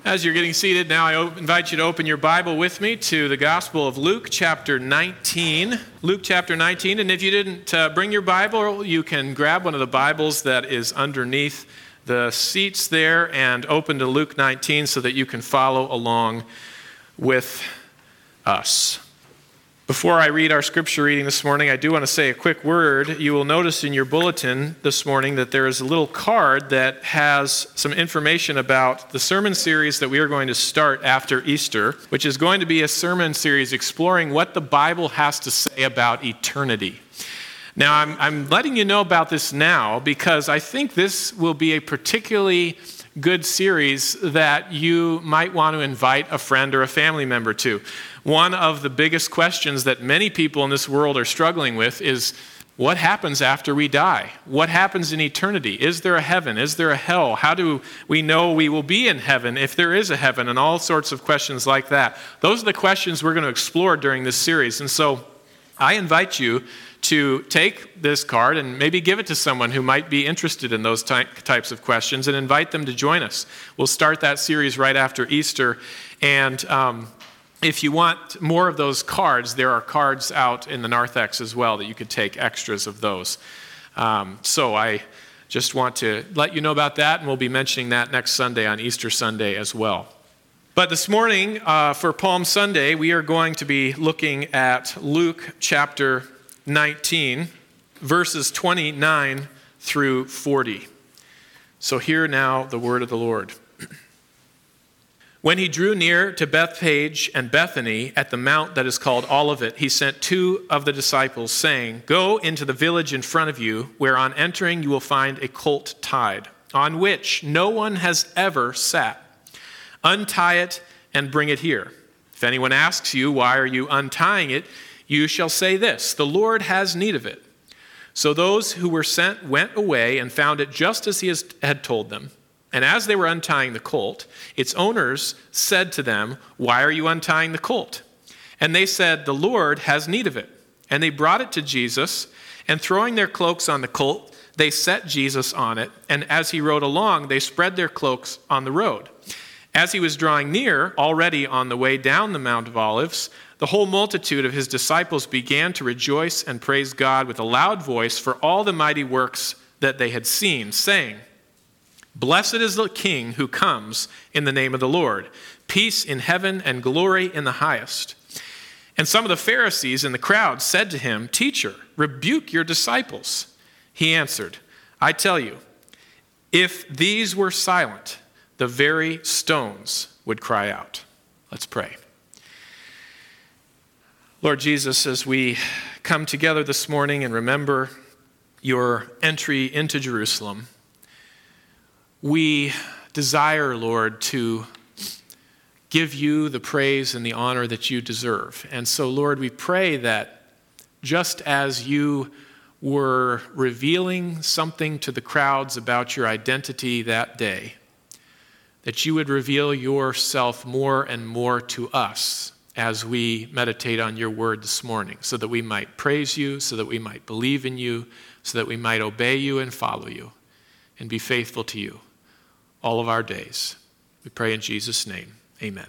As you're getting seated now, I invite you to open your Bible with me to the Gospel of Luke, chapter 19. Luke, chapter 19. And if you didn't bring your Bible, you can grab one of the Bibles that is underneath the seats there and open to Luke 19 so that you can follow along with us. Before I read our scripture reading this morning, I do want to say a quick word. You will notice in your bulletin this morning that there is a little card that has some information about the sermon series that we are going to start after Easter, which is going to be a sermon series exploring what the Bible has to say about eternity. Now, I'm letting you know about this now because I think this will be a particularly good series that you might want to invite a friend or a family member to. One of the biggest questions that many people in this world are struggling with is, what happens after we die? What happens in eternity? Is there a heaven? Is there a hell? How do we know we will be in heaven if there is a heaven? And all sorts of questions like that. Those are the questions we're going to explore during this series. And so I invite you to take this card and maybe give it to someone who might be interested in those types of questions and invite them to join us. We'll start that series right after Easter. And if you want more of those cards, there are cards out in the narthex as well that you could take extras of those. So I just want to let you know about that, and we'll be mentioning that next Sunday on Easter Sunday as well. But this morning, for Palm Sunday, we are going to be looking at Luke chapter 19, verses 29 through 40. So hear now the word of the Lord. When he drew near to Bethphage and Bethany at the mount that is called Olivet, he sent two of the disciples, saying, "Go into the village in front of you, where on entering you will find a colt tied, on which no one has ever sat. Untie it and bring it here. If anyone asks you, 'Why are you untying it?' you shall say this, 'The Lord has need of it.'" So those who were sent went away and found it just as he had told them. And as they were untying the colt, its owners said to them, "Why are you untying the colt?" And they said, "The Lord has need of it." And they brought it to Jesus, and throwing their cloaks on the colt, they set Jesus on it. And as he rode along, they spread their cloaks on the road. As he was drawing near, already on the way down the Mount of Olives, the whole multitude of his disciples began to rejoice and praise God with a loud voice for all the mighty works that they had seen, saying, "Blessed is the King who comes in the name of the Lord. Peace in heaven and glory in the highest." And some of the Pharisees in the crowd said to him, "Teacher, rebuke your disciples." He answered, "I tell you, if these were silent, the very stones would cry out." Let's pray. Lord Jesus, as we come together this morning and remember your entry into Jerusalem, we desire, Lord, to give you the praise and the honor that you deserve. And so, Lord, we pray that just as you were revealing something to the crowds about your identity that day, that you would reveal yourself more and more to us as we meditate on your word this morning, so that we might praise you, so that we might believe in you, so that we might obey you and follow you and be faithful to you all of our days. We pray in Jesus' name. Amen.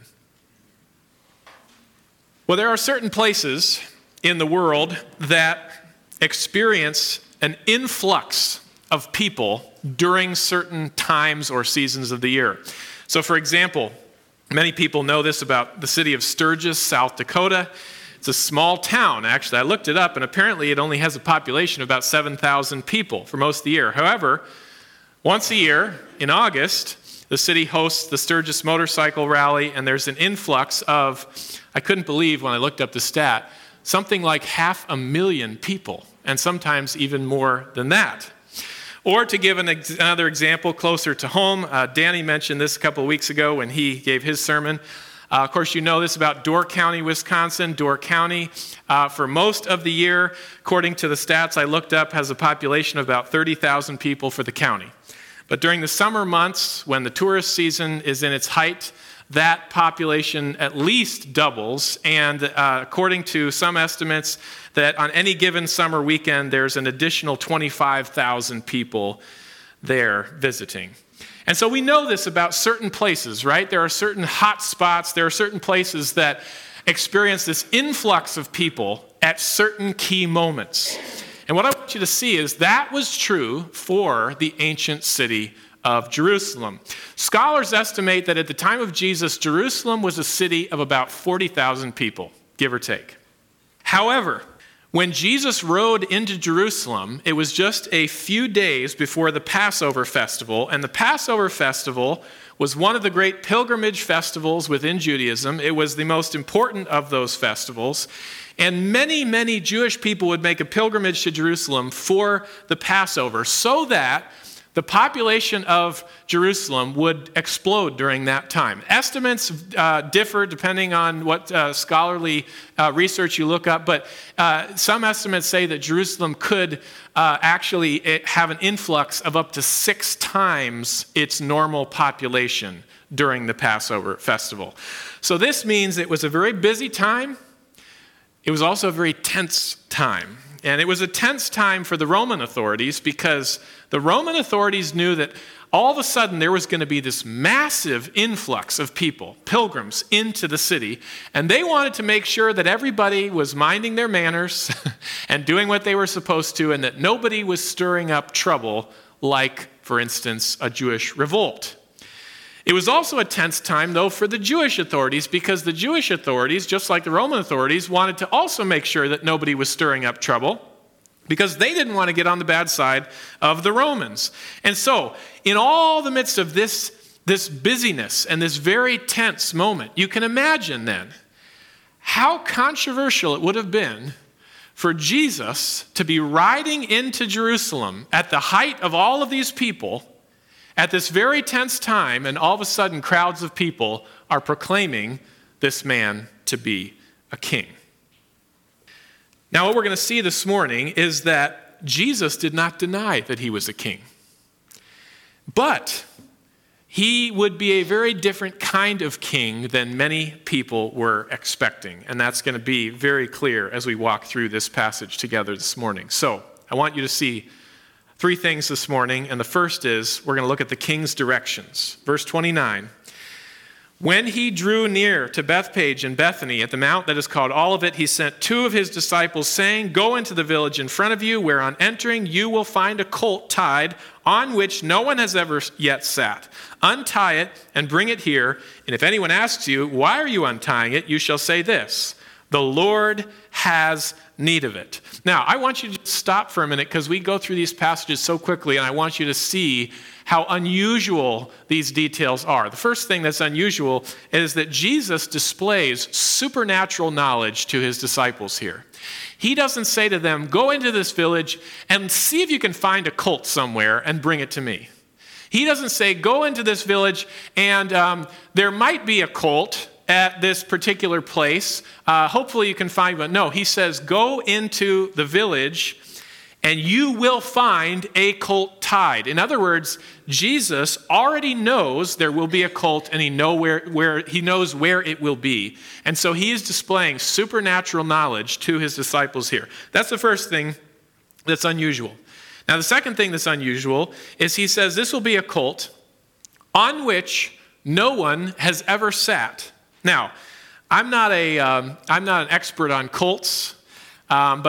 Well, there are certain places in the world that experience an influx of people during certain times or seasons of the year. So, for example, many people know this about the city of Sturgis, South Dakota. It's a small town, actually. I looked it up, and apparently it only has a population of about 7,000 people for most of the year. However, once a year, in August, the city hosts the Sturgis Motorcycle Rally, and there's an influx of, I couldn't believe when I looked up the stat, something like 500,000 people, and sometimes even more than that. Or to give another example closer to home, Danny mentioned this a couple of weeks ago when he gave his sermon. Of course, you know this about Door County, Wisconsin. Door County, for most of the year, according to the stats I looked up, has a population of about 30,000 people for the county. But during the summer months, when the tourist season is in its height, that population at least doubles. And according to some estimates, that on any given summer weekend, there's an additional 25,000 people there visiting. And so we know this about certain places, right? There are certain hot spots. There are certain places that experience this influx of people at certain key moments. And what I want you to see is that was true for the ancient city of Jerusalem. Scholars estimate that at the time of Jesus, Jerusalem was a city of about 40,000 people, give or take. However, when Jesus rode into Jerusalem, it was just a few days before the Passover festival, and the Passover festival was one of the great pilgrimage festivals within Judaism. It was the most important of those festivals, and many, many Jewish people would make a pilgrimage to Jerusalem for the Passover so that the population of Jerusalem would explode during that time. Estimates differ depending on what scholarly research you look up, but some estimates say that Jerusalem could actually have an influx of up to 6 times its normal population during the Passover festival. So this means it was a very busy time. It was also a very tense time. And it was a tense time for the Roman authorities because the Roman authorities knew that all of a sudden there was going to be this massive influx of people, pilgrims, into the city. And they wanted to make sure that everybody was minding their manners and doing what they were supposed to, and that nobody was stirring up trouble like, for instance, a Jewish revolt. It was also a tense time, though, for the Jewish authorities because the Jewish authorities, just like the Roman authorities, wanted to also make sure that nobody was stirring up trouble because they didn't want to get on the bad side of the Romans. And so, in all the midst of this busyness and this very tense moment, you can imagine then how controversial it would have been for Jesus to be riding into Jerusalem at the height of all of these people at this very tense time, and all of a sudden crowds of people are proclaiming this man to be a king. Now, what we're going to see this morning is that Jesus did not deny that he was a king. But he would be a very different kind of king than many people were expecting. And that's going to be very clear as we walk through this passage together this morning. So I want you to see 3 things this morning, and the first is we're going to look at the king's directions. Verse 29, when he drew near to Bethphage and Bethany at the mount that is called Olivet, he sent 2 of his disciples, saying, go into the village in front of you, where on entering you will find a colt tied, on which no one has ever yet sat. Untie it and bring it here, and if anyone asks you, why are you untying it, you shall say this, the Lord has need of it. Now, I want you to stop for a minute because we go through these passages so quickly, and I want you to see how unusual these details are. The first thing that's unusual is that Jesus displays supernatural knowledge to his disciples here. He doesn't say to them, go into this village and see if you can find a colt somewhere and bring it to me. He doesn't say, go into this village and there might be a colt at this particular place. Hopefully you can find one. No, he says, go into the village and you will find a colt tied. In other words, Jesus already knows there will be a colt, and he knows where it will be. And so he is displaying supernatural knowledge to his disciples here. That's the first thing that's unusual. Now, the second thing that's unusual is he says this will be a colt on which no one has ever sat. Now, I'm not an expert on colts, but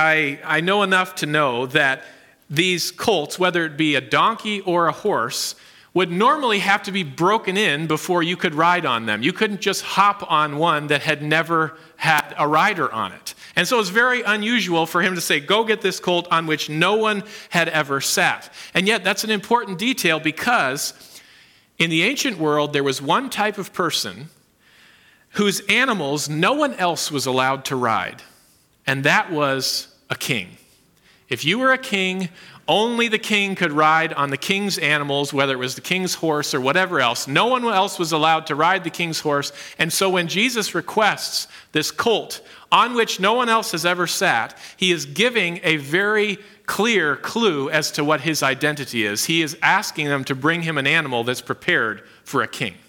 I know enough to know that these colts, whether it be a donkey or a horse, would normally have to be broken in before you could ride on them. You couldn't just hop on one that had never had a rider on it. And so it's very unusual for him to say, go get this colt on which no one had ever sat. And yet that's an important detail because in the ancient world, there was one type of person whose animals no one else was allowed to ride, and that was a king. If you were a king, only the king could ride on the king's animals, whether it was the king's horse or whatever else. No one else was allowed to ride the king's horse. And so when Jesus requests this colt on which no one else has ever sat, he is giving a very clear clue as to what his identity is. He is asking them to bring him an animal that's prepared for a king.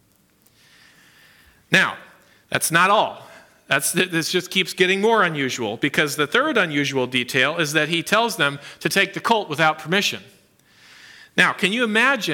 Now, that's not all. This just keeps getting more unusual, because the third unusual detail is that he tells them to take the colt without permission. Now, can you imagine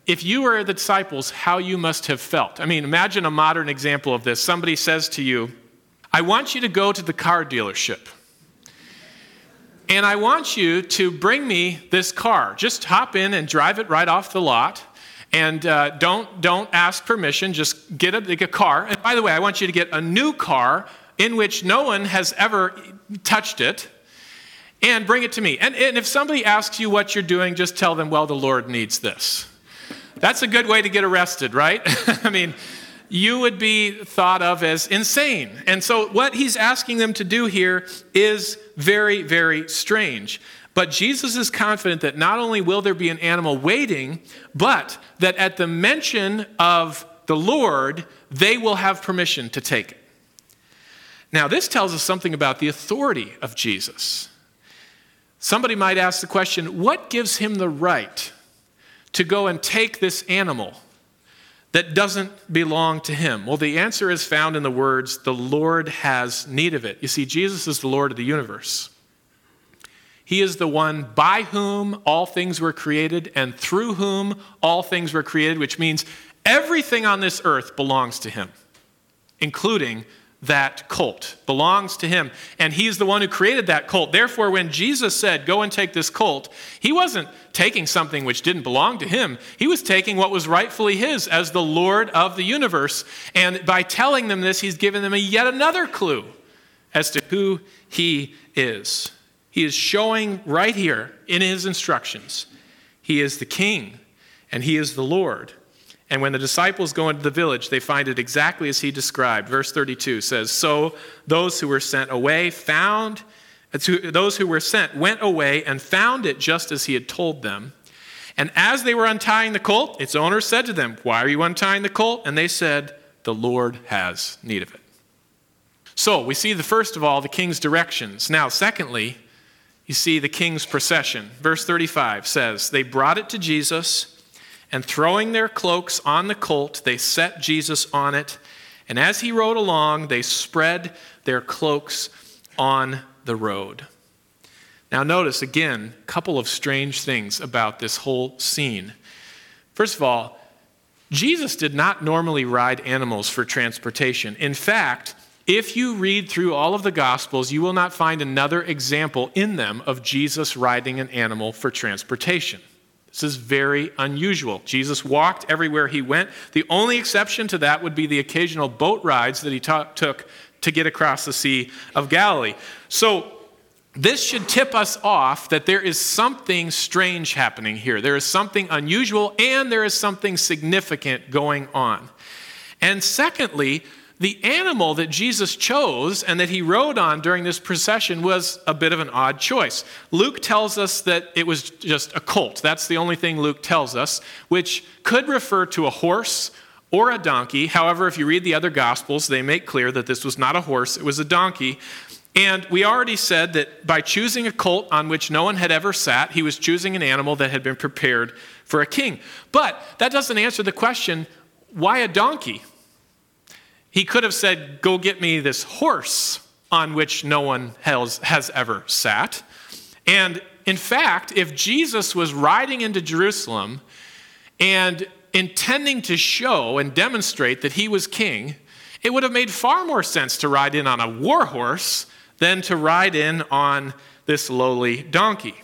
if you were the disciples, how you must have felt. I mean, imagine a modern example of this. Somebody says to you, I want you to go to the car dealership. And I want you to bring me this car. Just hop in and drive it right off the lot. And don't ask permission. Just get a car. And by the way, I want you to get a new car in which no one has ever touched it. And bring it to me. And if somebody asks you what you're doing, just tell them, well, the Lord needs this. That's a good way to get arrested, right? I mean, you would be thought of as insane. And so what he's asking them to do here is very, very strange. But Jesus is confident that not only will there be an animal waiting, but that at the mention of the Lord, they will have permission to take it. Now, this tells us something about the authority of Jesus. Somebody might ask the question, what gives him the right to go and take this animal that doesn't belong to him? Well, the answer is found in the words, the Lord has need of it. You see, Jesus is the Lord of the universe. He is the one by whom all things were created and through whom all things were created, which means everything on this earth belongs to him, including that colt belongs to him. And he's the one who created that colt. Therefore, when Jesus said, go and take this colt, he wasn't taking something which didn't belong to him. He was taking what was rightfully his as the Lord of the universe. And by telling them this, he's given them yet another clue as to who he is. He is showing right here in his instructions, he is the king and he is the Lord. And when the disciples go into the village, they find it exactly as he described. Verse 32 says, so those who were sent went away and found it just as he had told them. And as they were untying the colt, its owner said to them, why are you untying the colt? And they said, the Lord has need of it. So we see first of all, the king's directions. Now, secondly, you see the king's procession. Verse 35 says, they brought it to Jesus, and throwing their cloaks on the colt, they set Jesus on it. And as he rode along, they spread their cloaks on the road. Now notice, again, a couple of strange things about this whole scene. First of all, Jesus did not normally ride animals for transportation. In fact, if you read through all of the Gospels, you will not find another example in them of Jesus riding an animal for transportation. This is very unusual. Jesus walked everywhere he went. The only exception to that would be the occasional boat rides that he took to get across the Sea of Galilee. So this should tip us off that there is something strange happening here. There is something unusual and there is something significant going on. And secondly, the animal that Jesus chose and that he rode on during this procession was a bit of an odd choice. Luke tells us that it was just a colt. That's the only thing Luke tells us, which could refer to a horse or a donkey. However, if you read the other Gospels, they make clear that this was not a horse, it was a donkey. And we already said that by choosing a colt on which no one had ever sat, he was choosing an animal that had been prepared for a king. But that doesn't answer the question, why a donkey? He could have said, go get me this horse on which no one has ever sat. And in fact, if Jesus was riding into Jerusalem and intending to show and demonstrate that he was king, it would have made far more sense to ride in on a war horse than to ride in on this lowly donkey.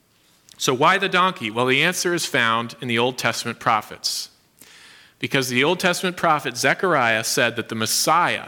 So why the donkey? Well, the answer is found in the Old Testament prophets. Because the Old Testament prophet Zechariah said that the Messiah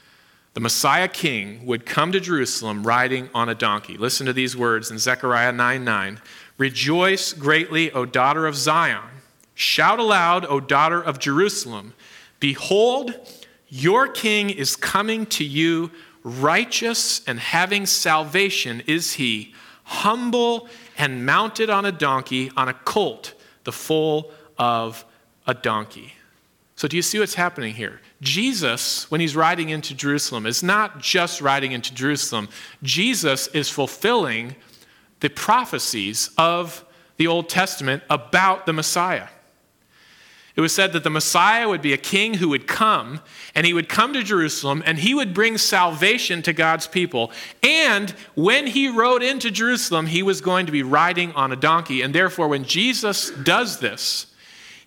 king, would come to Jerusalem riding on a donkey. Listen to these words in Zechariah 9:9. Rejoice greatly, O daughter of Zion. Shout aloud, O daughter of Jerusalem. Behold, your king is coming to you, righteous and having salvation is he, humble and mounted on a donkey, on a colt, the foal of a donkey. So do you see what's happening here? Jesus, when he's riding into Jerusalem, is not just riding into Jerusalem. Jesus is fulfilling the prophecies of the Old Testament about the Messiah. It was said that the Messiah would be a king who would come, and he would come to Jerusalem, and he would bring salvation to God's people. And when he rode into Jerusalem, he was going to be riding on a donkey. And therefore, when Jesus does this,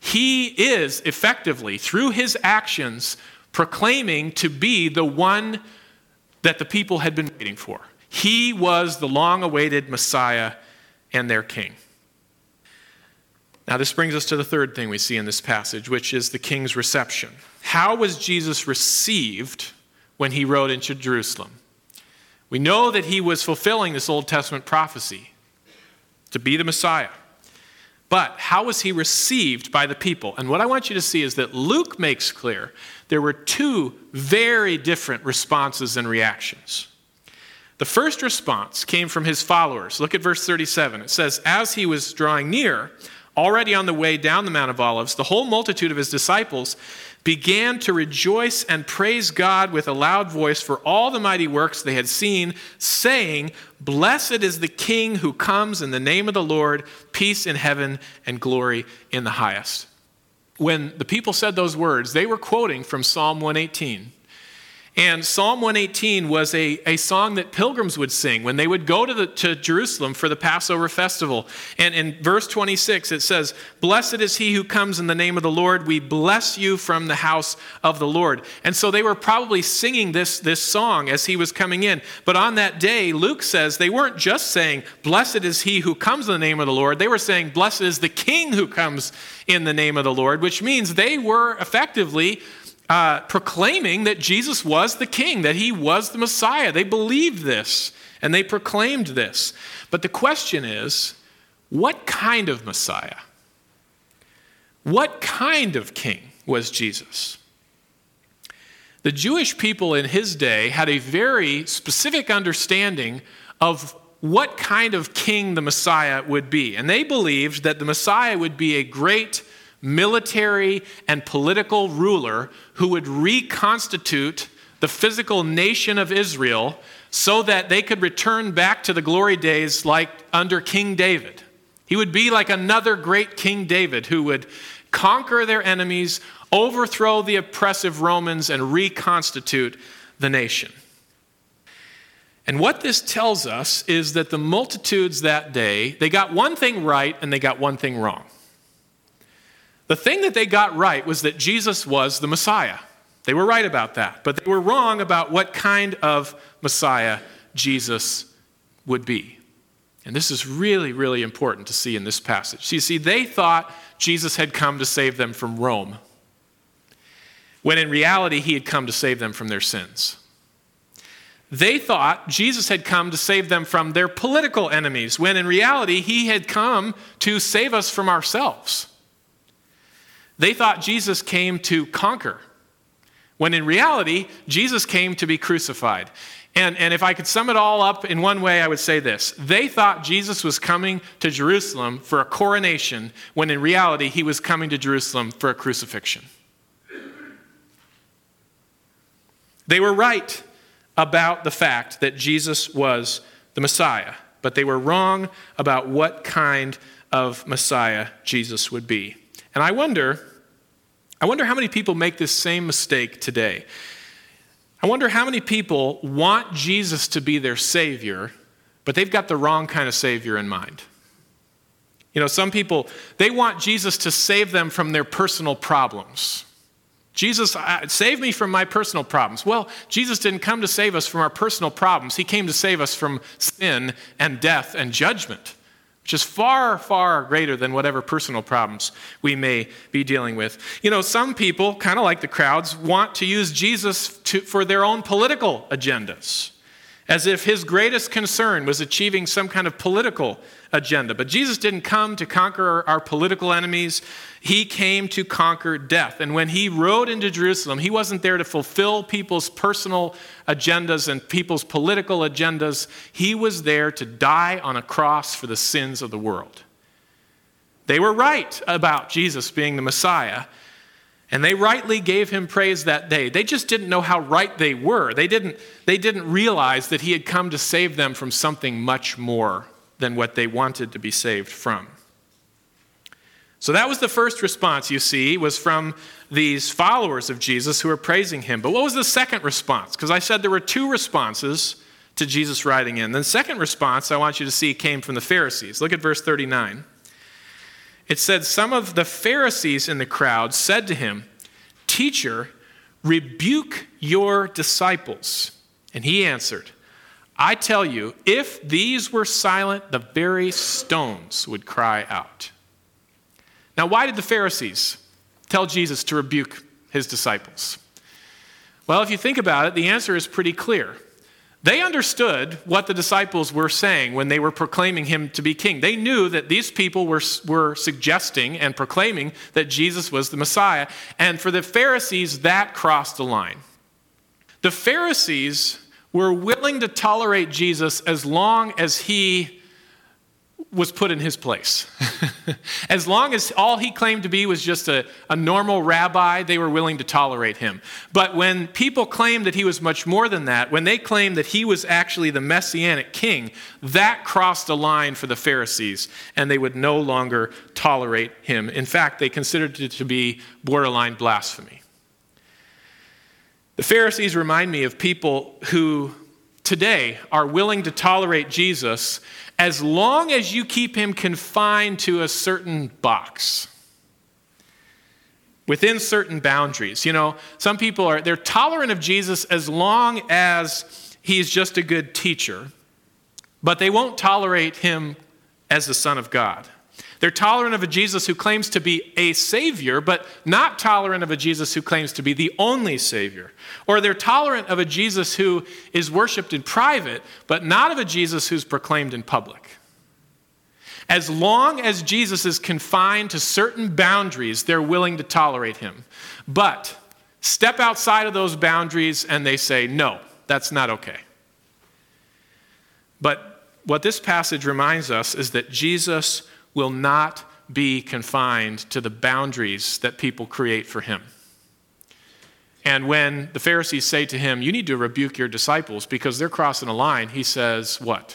He is effectively, through his actions, proclaiming to be the one that the people had been waiting for. He was the long-awaited Messiah and their king. Now, this brings us to the third thing we see in this passage, which is the king's reception. How was Jesus received when he rode into Jerusalem? We know that he was fulfilling this Old Testament prophecy to be the Messiah. But how was he received by the people? And what I want you to see is that Luke makes clear there were two very different responses and reactions. The first response came from his followers. Look at verse 37. It says, as he was drawing near, already on the way down the Mount of Olives, the whole multitude of his disciples began to rejoice and praise God with a loud voice for all the mighty works they had seen, saying, blessed is the King who comes in the name of the Lord, peace in heaven and glory in the highest. When the people said those words, they were quoting from Psalm 118. And Psalm 118 was a song that pilgrims would sing when they would go to Jerusalem for the Passover festival. And in verse 26, it says, blessed is he who comes in the name of the Lord. We bless you from the house of the Lord. And so they were probably singing this song as he was coming in. But on that day, Luke says they weren't just saying, blessed is he who comes in the name of the Lord. They were saying, blessed is the King who comes in the name of the Lord, which means they were effectively proclaiming that Jesus was the king, that he was the Messiah. They believed this, and they proclaimed this. But the question is, what kind of Messiah? What kind of king was Jesus? The Jewish people in his day had a very specific understanding of what kind of king the Messiah would be. And they believed that the Messiah would be a great military and political ruler who would reconstitute the physical nation of Israel so that they could return back to the glory days like under King David. He would be like another great King David who would conquer their enemies, overthrow the oppressive Romans, and reconstitute the nation. And what this tells us is that the multitudes that day, they got one thing right and they got one thing wrong. The thing that they got right was that Jesus was the Messiah. They were right about that. But they were wrong about what kind of Messiah Jesus would be. And this is really, really important to see in this passage. You see, they thought Jesus had come to save them from Rome, when in reality, he had come to save them from their sins. They thought Jesus had come to save them from their political enemies, when in reality, he had come to save us from ourselves. They thought Jesus came to conquer, when in reality, Jesus came to be crucified. And if I could sum it all up in one way, I would say this. They thought Jesus was coming to Jerusalem for a coronation, when in reality, he was coming to Jerusalem for a crucifixion. They were right about the fact that Jesus was the Messiah, but they were wrong about what kind of Messiah Jesus would be. And I wonder how many people make this same mistake today. I wonder how many people want Jesus to be their Savior, but they've got the wrong kind of Savior in mind. You know, some people, they want Jesus to save them from their personal problems. Jesus, save me from my personal problems. Well, Jesus didn't come to save us from our personal problems. He came to save us from sin and death and judgment, which is far, far greater than whatever personal problems we may be dealing with. You know, some people, kind of like the crowds, want to use Jesus for their own political agendas, as if his greatest concern was achieving some kind of political agenda. But Jesus didn't come to conquer our political enemies. He came to conquer death. And when he rode into Jerusalem, he wasn't there to fulfill people's personal agendas and people's political agendas. He was there to die on a cross for the sins of the world. They were right about Jesus being the Messiah, and they rightly gave him praise that day. They just didn't know how right they were. They didn't realize that he had come to save them from something much more than what they wanted to be saved from. So that was the first response, you see, was from these followers of Jesus who were praising him. But what was the second response? Because I said there were two responses to Jesus riding in. The second response I want you to see came from the Pharisees. Look at verse 39. It said, some of the Pharisees in the crowd said to him, "Teacher, rebuke your disciples." And he answered, "I tell you, if these were silent, the very stones would cry out." Now, why did the Pharisees tell Jesus to rebuke his disciples? Well, if you think about it, the answer is pretty clear. They understood what the disciples were saying when they were proclaiming him to be king. They knew that these people were suggesting and proclaiming that Jesus was the Messiah. And for the Pharisees, that crossed the line. The Pharisees were willing to tolerate Jesus as long as he was put in his place. As long as all he claimed to be was just a normal rabbi, they were willing to tolerate him. But when people claimed that he was much more than that, when they claimed that he was actually the Messianic king, that crossed a line for the Pharisees, and they would no longer tolerate him. In fact, they considered it to be borderline blasphemy. The Pharisees remind me of people who today are willing to tolerate Jesus as long as you keep him confined to a certain box, within certain boundaries. You know, some people they're tolerant of Jesus as long as he's just a good teacher, but they won't tolerate him as the Son of God. They're tolerant of a Jesus who claims to be a Savior, but not tolerant of a Jesus who claims to be the only Savior. Or they're tolerant of a Jesus who is worshiped in private, but not of a Jesus who's proclaimed in public. As long as Jesus is confined to certain boundaries, they're willing to tolerate him. But step outside of those boundaries and they say, no, that's not okay. But what this passage reminds us is that Jesus will not be confined to the boundaries that people create for him. And when the Pharisees say to him, "You need to rebuke your disciples because they're crossing a line," he says what?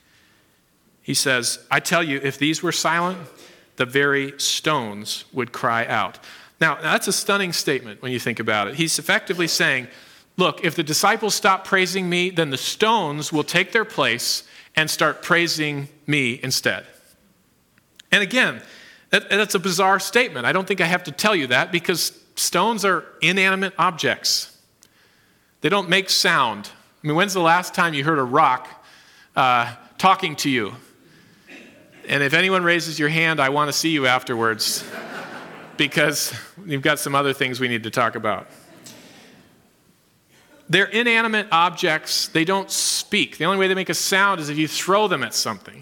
He says, "I tell you, if these were silent, the very stones would cry out." Now, that's a stunning statement when you think about it. He's effectively saying, look, if the disciples stop praising me, then the stones will take their place and start praising me instead. And again, that's a bizarre statement. I don't think I have to tell you that because stones are inanimate objects. They don't make sound. I mean, when's the last time you heard a rock talking to you? And if anyone raises your hand, I want to see you afterwards because you've got some other things we need to talk about. They're inanimate objects. They don't speak. The only way they make a sound is if you throw them at something.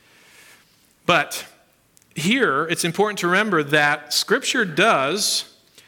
But here, it's important to remember that Scripture does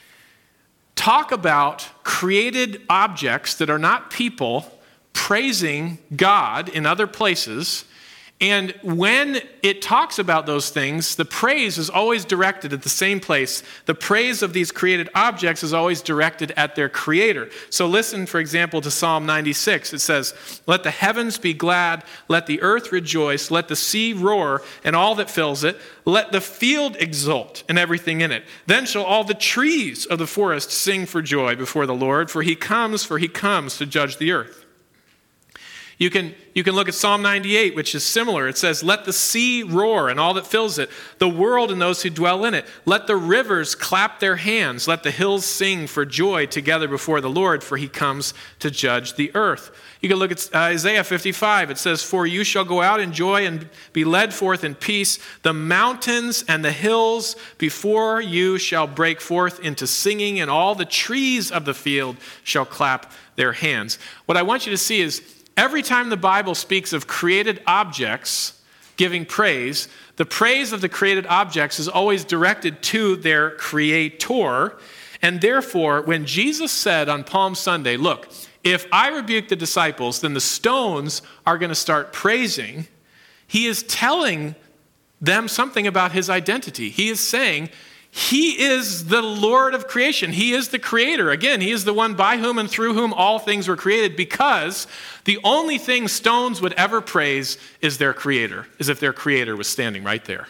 talk about created objects that are not people praising God in other places. And when it talks about those things, the praise is always directed at the same place. The praise of these created objects is always directed at their creator. So listen, for example, to Psalm 96. It says, "Let the heavens be glad, let the earth rejoice, let the sea roar and all that fills it, let the field exult and everything in it. Then shall all the trees of the forest sing for joy before the Lord, for he comes to judge the earth." You can look at Psalm 98, which is similar. It says, "Let the sea roar and all that fills it, the world and those who dwell in it. Let the rivers clap their hands. Let the hills sing for joy together before the Lord, for he comes to judge the earth." You can look at Isaiah 55. It says, "For you shall go out in joy and be led forth in peace. The mountains and the hills before you shall break forth into singing, and all the trees of the field shall clap their hands." What I want you to see is, every time the Bible speaks of created objects giving praise, the praise of the created objects is always directed to their creator. And therefore, when Jesus said on Palm Sunday, look, if I rebuke the disciples, then the stones are going to start praising, he is telling them something about his identity. He is saying, he is the Lord of creation. He is the creator. Again, he is the one by whom and through whom all things were created, because the only thing stones would ever praise is their creator, as if their creator was standing right there.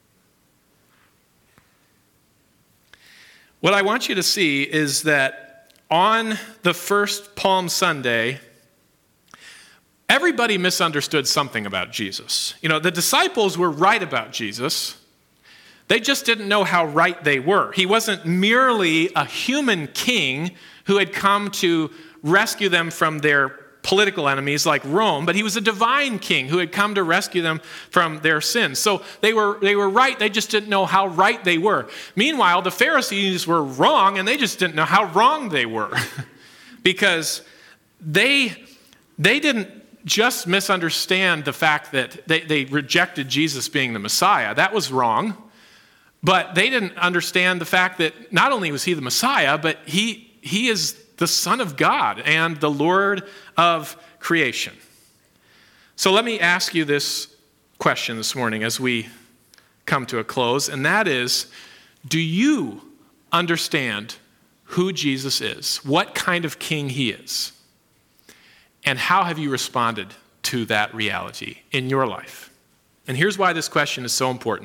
What I want you to see is that on the first Palm Sunday, everybody misunderstood something about Jesus. You know, the disciples were right about Jesus. They just didn't know how right they were. He wasn't merely a human king who had come to rescue them from their political enemies like Rome, but he was a divine king who had come to rescue them from their sins. So they were right, they just didn't know how right they were. Meanwhile, the Pharisees were wrong, and they just didn't know how wrong they were. Because they didn't just misunderstand the fact that they rejected Jesus being the Messiah. That was wrong. But they didn't understand the fact that not only was he the Messiah, but he is the Son of God and the Lord of creation. So let me ask you this question this morning as we come to a close, and that is, do you understand who Jesus is, what kind of king he is, and how have you responded to that reality in your life? And here's why this question is so important.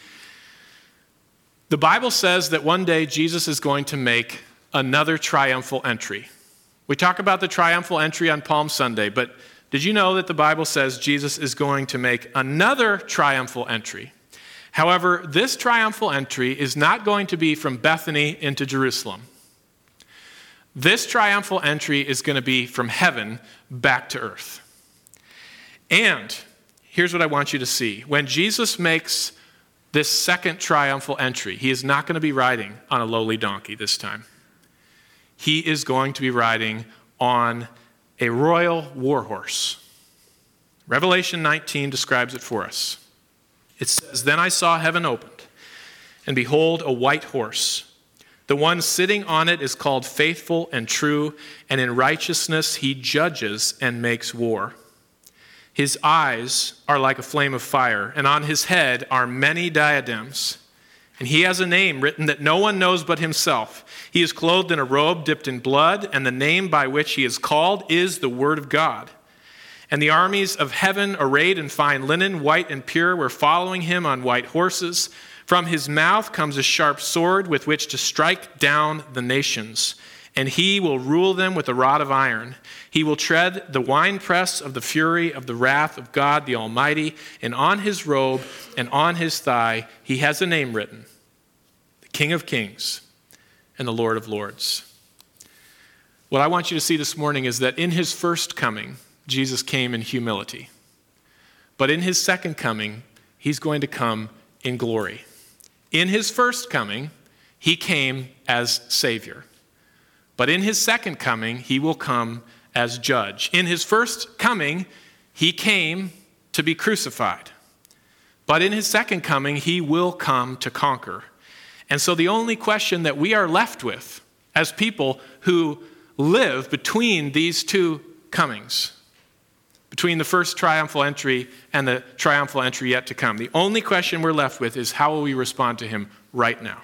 The Bible says that one day Jesus is going to make another triumphal entry. We talk about the triumphal entry on Palm Sunday, but did you know that the Bible says Jesus is going to make another triumphal entry? However, this triumphal entry is not going to be from Bethany into Jerusalem. This triumphal entry is going to be from heaven back to earth. And here's what I want you to see. When Jesus makes this second triumphal entry, he is not going to be riding on a lowly donkey this time. He is going to be riding on a royal war horse. Revelation 19 describes it for us. It says, "Then I saw heaven opened, and behold, a white horse. The one sitting on it is called Faithful and True, and in righteousness he judges and makes war. His eyes are like a flame of fire, and on his head are many diadems. And he has a name written that no one knows but himself. He is clothed in a robe dipped in blood, and the name by which he is called is the Word of God. And the armies of heaven, arrayed in fine linen, white and pure, were following him on white horses. From his mouth comes a sharp sword with which to strike down the nations. And he will rule them with a rod of iron. He will tread the winepress of the fury of the wrath of God the Almighty. And on his robe and on his thigh he has a name written, the King of Kings and the Lord of Lords." What I want you to see this morning is that in his first coming, Jesus came in humility. But in his second coming, he's going to come in glory. In his first coming, he came as Savior. But in his second coming, he will come as judge. In his first coming, he came to be crucified. But in his second coming, he will come to conquer. And so the only question that we are left with as people who live between these two comings, between the first triumphal entry and the triumphal entry yet to come, the only question we're left with is, how will we respond to him right now?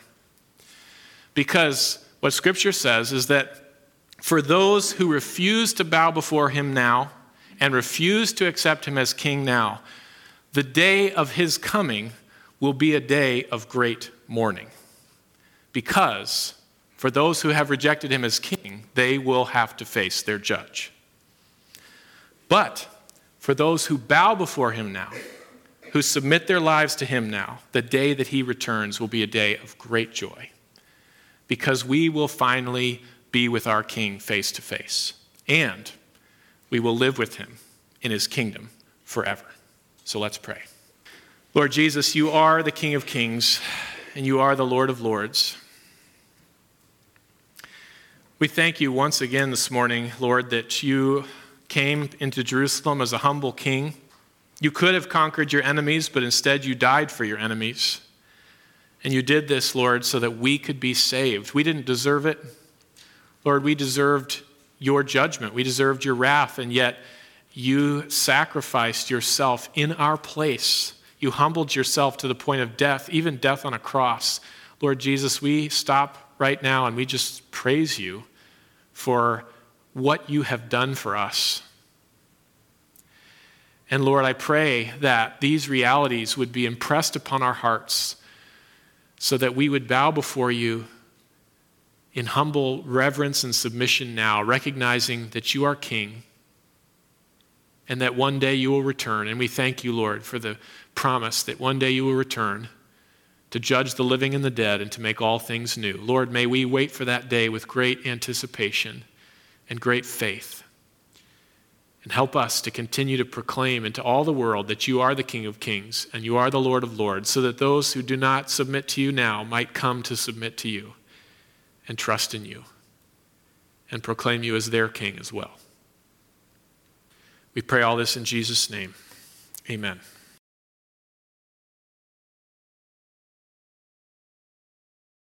Because what Scripture says is that for those who refuse to bow before him now and refuse to accept him as king now, the day of his coming will be a day of great mourning. Because for those who have rejected him as king, they will have to face their judge. But for those who bow before him now, who submit their lives to him now, the day that he returns will be a day of great joy. Because we will finally be with our King face to face. And we will live with him in his kingdom forever. So let's pray. Lord Jesus, you are the King of Kings, and you are the Lord of Lords. We thank you once again this morning, Lord, that you came into Jerusalem as a humble king. You could have conquered your enemies, but instead you died for your enemies. And you did this, Lord, so that we could be saved. We didn't deserve it. Lord, we deserved your judgment. We deserved your wrath, and yet you sacrificed yourself in our place. You humbled yourself to the point of death, even death on a cross. Lord Jesus, we stop right now and we just praise you for what you have done for us. And Lord, I pray that these realities would be impressed upon our hearts so that we would bow before you in humble reverence and submission now, recognizing that you are King and that one day you will return. And we thank you, Lord, for the promise that one day you will return to judge the living and the dead, and to make all things new. Lord, may we wait for that day with great anticipation and great faith. And help us to continue to proclaim into all the world that you are the King of Kings and you are the Lord of Lords, so that those who do not submit to you now might come to submit to you and trust in you and proclaim you as their King as well. We pray all this in Jesus' name. Amen.